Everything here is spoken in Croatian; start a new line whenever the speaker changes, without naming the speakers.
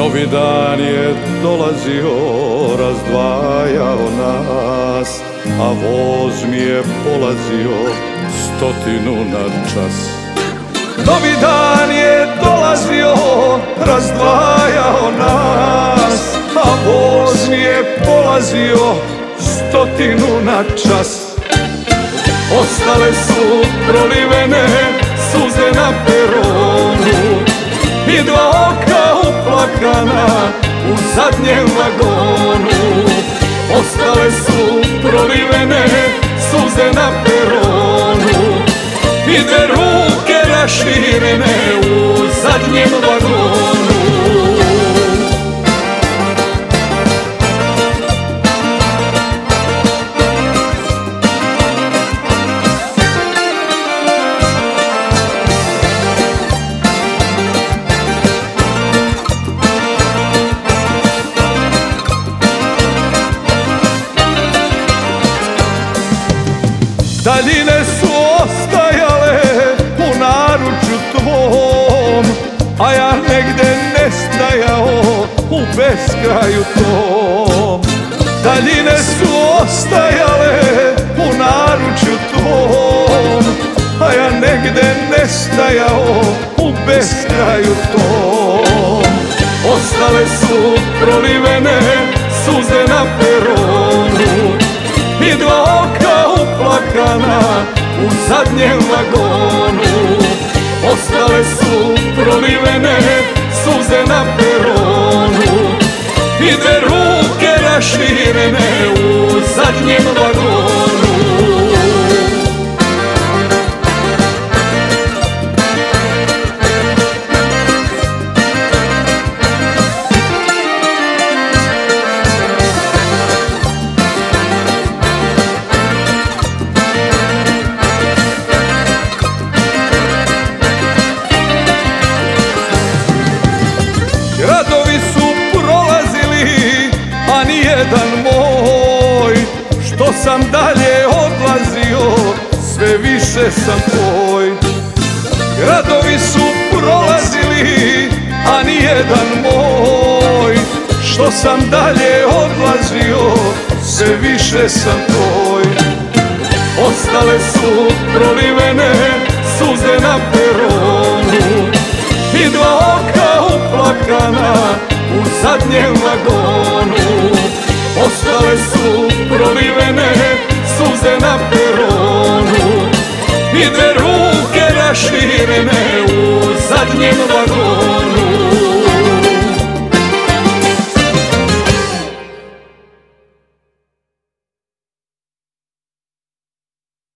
Novi dan je dolazio, razdvajao nas, a voz mi je polazio 100 na čas. Novi dan je dolazio, razdvajao nas, a voz mi je polazio 100 na čas. Ostale su prolivene suze na peronu i dva oka uplakana u zadnjem vagonu. Ostale su prolivene suze na peronu i dve ruke raširene u zadnjem vagonu. Daljine su ostajale u naručju tvom, a ja negde nestajao u beskraju tom. Daljine su ostajale u naručju tvom, a ja negde nestajao u beskraju tom. Ostale su prolivene suze na peronu i dva oka uplakana u zadnjem vagonu. Ostale su prolivene suze na peronu i dve ruke raširene u zadnjem vagonu. Gradovi su prolazili, a nijedan moj. Što sam dalje odlazio, sve više sam tvoj. Gradovi su prolazili, a nijedan moj. Što sam dalje odlazio, sve više sam tvoj. Ostale su prolivene suze na peronu i dva oka uplakana u zadnjem vagonu. Ostale su prolivene suze na peronu i dve ruke raširene u zadnjem vagonu.